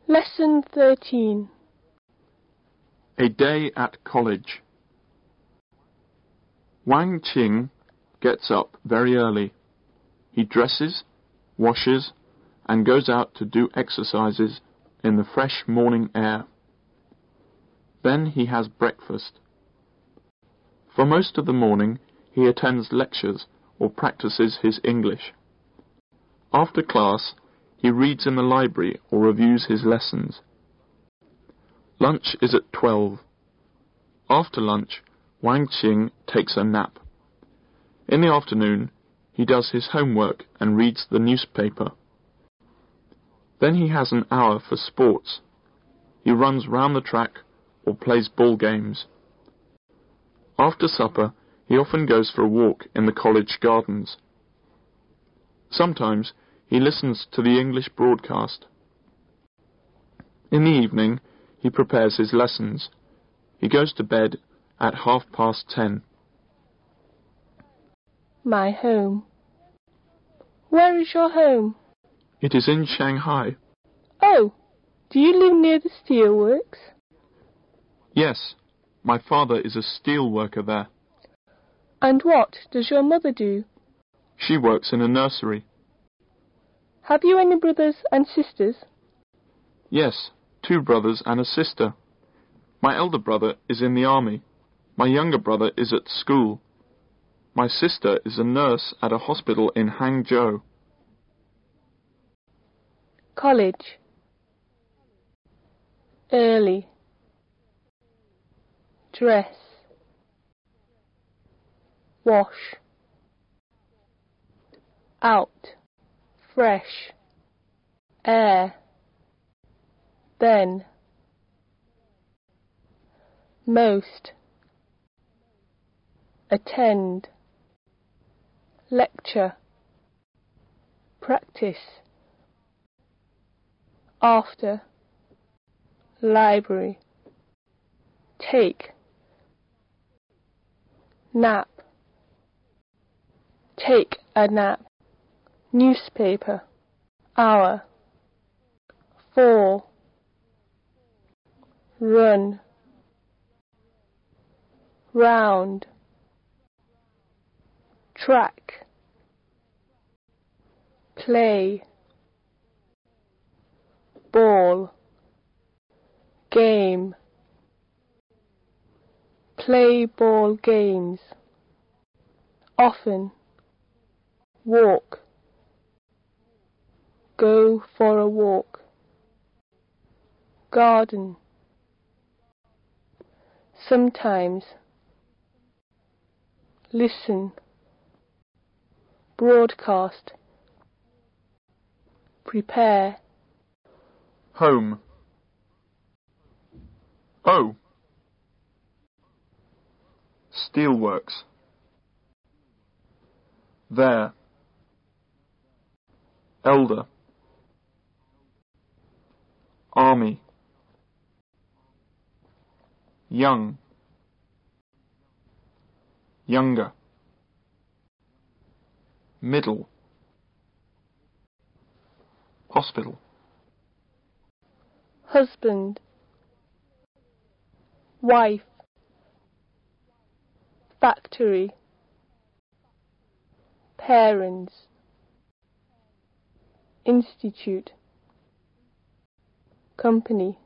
Lesson 13. A day at college. Wang Qing gets up very early. He dresses, washes, and goes out to do exercises in the fresh morning air. Then he has breakfast. For most of the morning, he attends lectures or practices his English. After class, he reads in the library or reviews his lessons. Lunch is at 12. After lunch, Wang Qing takes a nap. In the afternoon, he does his homework and reads the newspaper. Then he has an hour for sports. He runs round the track or plays ball games. After supper, he often goes for a walk in the college gardens. Sometimes he listens to the English broadcast. In the evening, he prepares his lessons. He goes to bed at 10:30. My home. Where is your home? It is in Shanghai. Oh, do you live near the steelworks? Yes, my father is a steel worker there. And what does your mother do? She works in a nursery. Have you any brothers and sisters? Yes, 2 brothers and a sister. My elder brother is in the army. My younger brother is at school. My sister is a nurse at a hospital in Hangzhou. College. Early. Dress. Wash. Out. Fresh. Air. Then. Most. Attend. Lecture. Practice. After. Library. Take. Nap. Take a nap. Newspaper. Hour. Fall. Run. Round. Track. Play. Ball. Game. Play ball games. Often. Walk. Go for a walk. Garden. Sometimes. Listen. Broadcast. Prepare. Home. Oh. Steelworks. There. Elder. Army. Young. Younger. Middle. Hospital. Husband. Wife. Factory. Parents. Institute. Company.